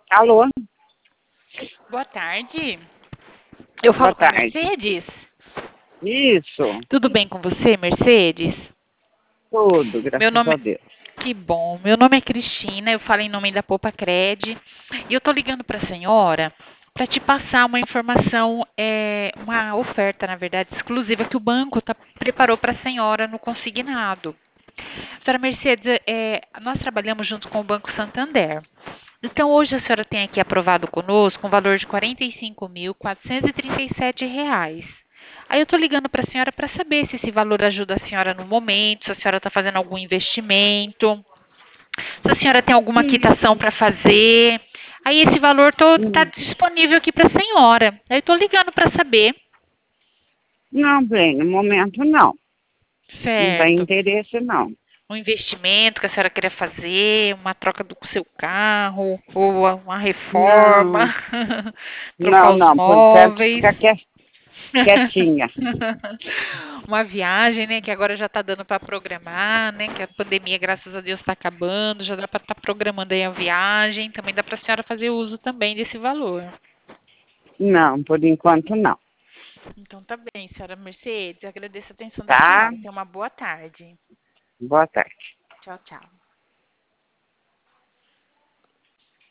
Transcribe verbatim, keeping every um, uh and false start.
Alô? Boa tarde. Eu Boa falo com a tarde. Mercedes? Isso, Tudo bem com você, Mercedes? tudo, Meu graças a nome. Deus. Que bom. Meu nome é Cristina, eu falo em nome da Poupa Cred. E eu tô ligando para a senhora para te passar uma informação, é, uma oferta, na verdade, exclusiva que o banco tá, preparou para a senhora no consignado. Senhora Mercedes, é, nós trabalhamos junto com o Banco Santander. Então, hoje a senhora tem aqui aprovado conosco um valor de quarenta e cinco mil, quatrocentos e trinta e sete reais. Aí eu estou ligando para a senhora para saber se esse valor ajuda a senhora no momento, se a senhora está fazendo algum investimento, se a senhora tem alguma quitação para fazer. Aí esse valor está Hum, disponível aqui para a senhora. Aí eu estou ligando para saber. Não, bem, no momento não. Não tem Certo. interesse, não. Um investimento que a senhora queria fazer, uma troca do seu carro, ou uma reforma, Não, trocar não, os não, por enquanto móveis. fica que- quietinha. Uma viagem, né, que agora já está dando para programar, né, que a pandemia, graças a Deus, está acabando, já dá para estar programando aí a viagem, também dá para a senhora fazer uso também desse valor. Não, por enquanto não. Então tá bem, senhora Mercedes, agradeço a atenção da Tá? senhora. Tenha uma boa tarde. Boa tarde. Tchau, tchau.